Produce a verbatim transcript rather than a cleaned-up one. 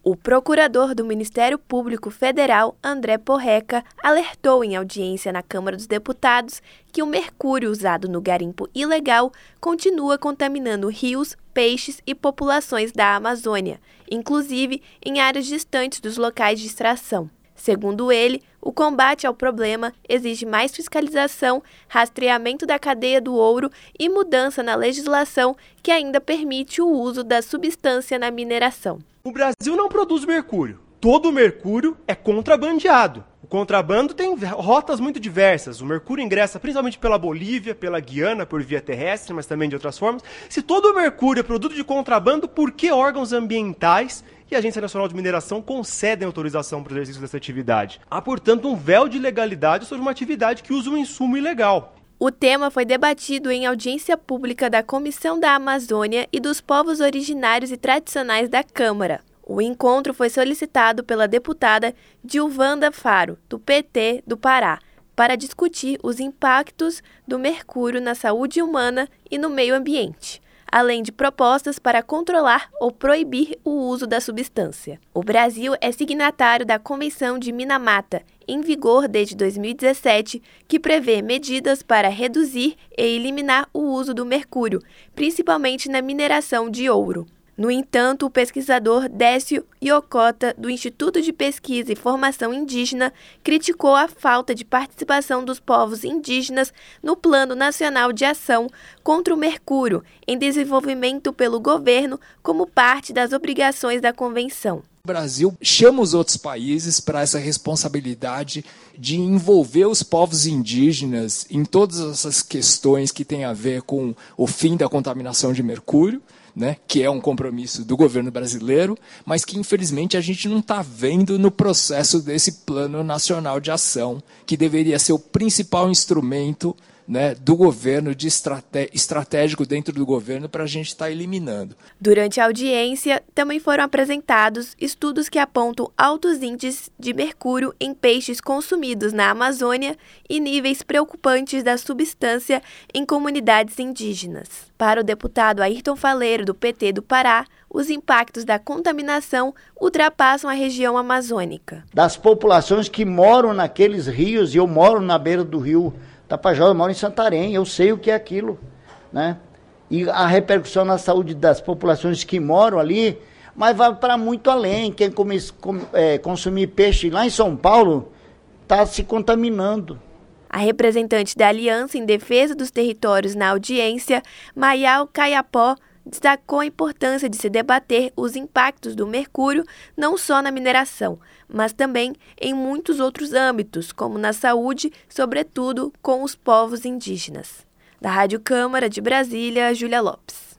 O procurador do Ministério Público Federal, André Porreca, alertou em audiência na Câmara dos Deputados que o mercúrio usado no garimpo ilegal continua contaminando rios, peixes e populações da Amazônia, inclusive em áreas distantes dos locais de extração. Segundo ele, o combate ao problema exige mais fiscalização, rastreamento da cadeia do ouro e mudança na legislação que ainda permite o uso da substância na mineração. O Brasil não produz mercúrio. Todo o mercúrio é contrabandeado. O contrabando tem rotas muito diversas. O mercúrio ingressa principalmente pela Bolívia, pela Guiana, por via terrestre, mas também de outras formas. Se todo o mercúrio é produto de contrabando, por que órgãos ambientais e a Agência Nacional de Mineração concedem autorização para o exercício dessa atividade? Há, portanto, um véu de legalidade sobre uma atividade que usa um insumo ilegal. O tema foi debatido em audiência pública da Comissão da Amazônia e dos Povos Originários e Tradicionais da Câmara. O encontro foi solicitado pela deputada Dilvanda Faro, do P T do Pará, para discutir os impactos do mercúrio na saúde humana e no meio ambiente, além de propostas para controlar ou proibir o uso da substância. O Brasil é signatário da Convenção de Minamata, em vigor desde dois mil e dezessete, que prevê medidas para reduzir e eliminar o uso do mercúrio, principalmente na mineração de ouro. No entanto, o pesquisador Décio Iocota, do Instituto de Pesquisa e Formação Indígena, criticou a falta de participação dos povos indígenas no Plano Nacional de Ação contra o Mercúrio, em desenvolvimento pelo governo como parte das obrigações da Convenção. O Brasil chama os outros países para essa responsabilidade de envolver os povos indígenas em todas essas questões que têm a ver com o fim da contaminação de mercúrio, né, que é um compromisso do governo brasileiro, mas que infelizmente a gente não está vendo no processo desse Plano Nacional de Ação, que deveria ser o principal instrumento, né, do governo, de estrate- estratégico dentro do governo para a gente estar tá eliminando. Durante a audiência, também foram apresentados estudos que apontam altos índices de mercúrio em peixes consumidos na Amazônia e níveis preocupantes da substância em comunidades indígenas. Para o deputado Ayrton Faleiro, do P T do Pará, os impactos da contaminação ultrapassam a região amazônica. Das populações que moram naqueles rios, e eu moro na beira do rio Tapajós, eu moro em Santarém, eu sei o que é aquilo, né? E a repercussão na saúde das populações que moram ali, mas vai para muito além. Quem come, com, é, consumir peixe lá em São Paulo está se contaminando. A representante da Aliança em Defesa dos Territórios na audiência, Mayal Caiapó, destacou a importância de se debater os impactos do mercúrio não só na mineração, mas também em muitos outros âmbitos, como na saúde, sobretudo com os povos indígenas. Da Rádio Câmara de Brasília, Júlia Lopes.